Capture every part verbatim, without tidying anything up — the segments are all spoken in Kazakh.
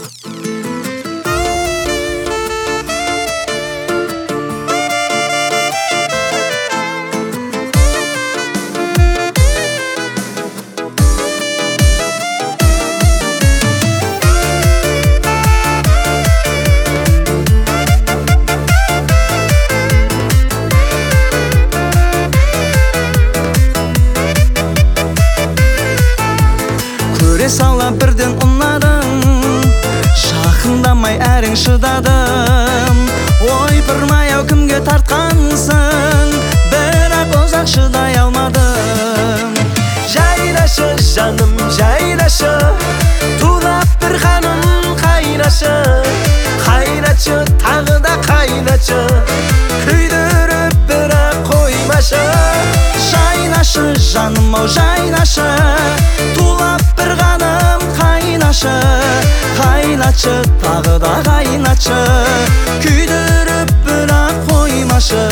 Сала бірден ұнадың, жақындамай әрің шыдадым. Ойпырмай ау кімге тартқансың, бірақ ұзақ шыдай алмадым. Жайнашы жаным жайнашы, тулап бір қаным қайнашы. Қайнатшы тағы да қайнатшы, күйдіріп бірақ қоймашы. Жайнашы жаным ау жайнашы, тулап бір қаным қайнашы. Қайнатшы тағы да қайнатшы, күйдіріп бірақ қоймашы.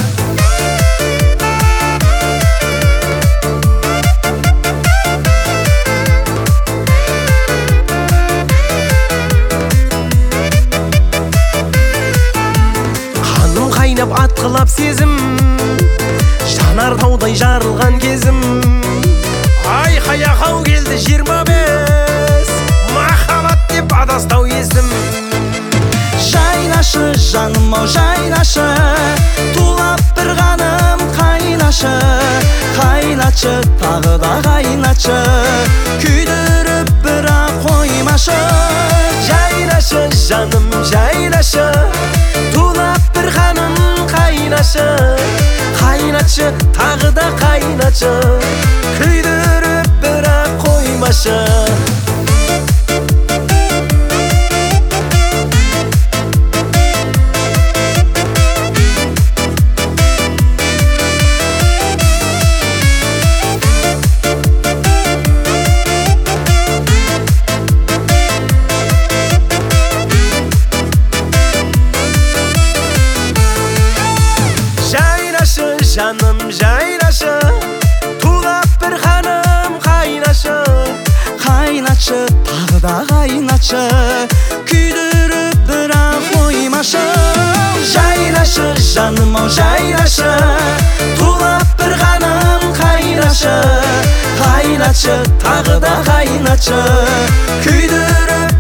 Қаным қайнап атқылап сезім, жанар таудай жарылған кезім. Айқай ақау келді жиырма бес, махаббат деп адастау есім. Жайнашы жаным ау жайнашы, тулап бір қаным қайнашы. Қайнатшы тағы да қайнатшы, күйдіріп бірақ қоймашы. Жайнашы жаным жайнашы, тулап бір қаным қайнашы. Қайнатшы тағы да қайнатшы, күйдіріп бірақ қоймашы. Жайнашы жаным жайнашы, тулап бір қаным қайнашы. Қайнатшы тағы да қайнатшы, күйдіріп бірақ қоймашы. Жайнашы жаным ау жайнашы, тулап бір қаным қайнашы. Қайнатшы тағы да қайнатшы, күйдіріп